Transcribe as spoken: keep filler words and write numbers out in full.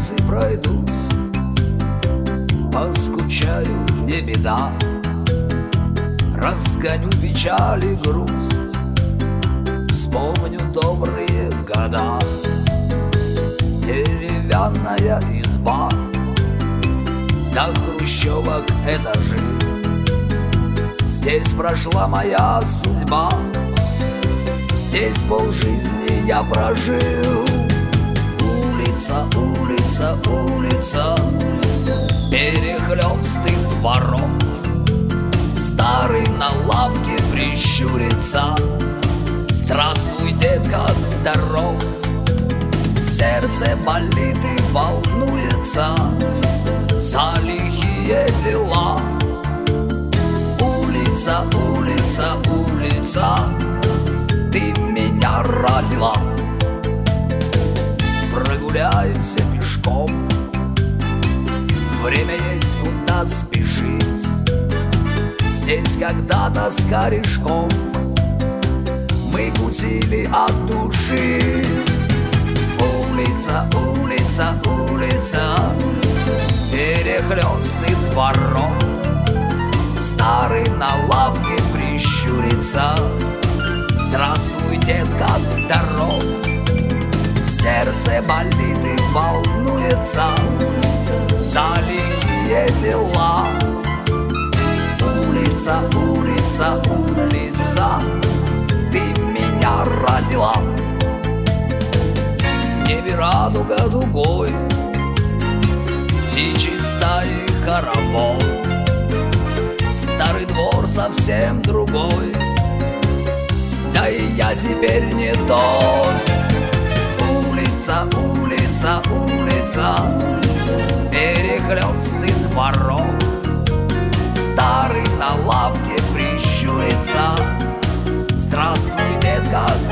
улицы пройдусь, поскучаю, не беда, разгоню печаль и грусть, вспомню добрые года. Деревянная изба, до хрущевок этажи, здесь прошла моя судьба, здесь полжизни я прожил. Улица, улица, улица, перехлёсты дворов, старый на лавке прищурится: здравствуй, дед, как здоров. Сердце болит и волнуется за лихие дела. Улица, улица, улица, ты меня родила. Прогуляемся пешком, время есть куда спешить. Здесь когда-то с корешком мы кутили от души. Улица, улица, улица, перехлёсты дворов, старый на лавке прищурится: здравствуй, дед, как здоров. Сердце болит и волнуется за лихие дела. Улица, улица, улица, ты меня родила. В небе радуга дугой, птичьи стаи хоровод, старый двор совсем другой, да и я теперь не тот. Улица, улица, улица, перехлёсты дворов, старый на лавке прищурится: здравствуй, дед, как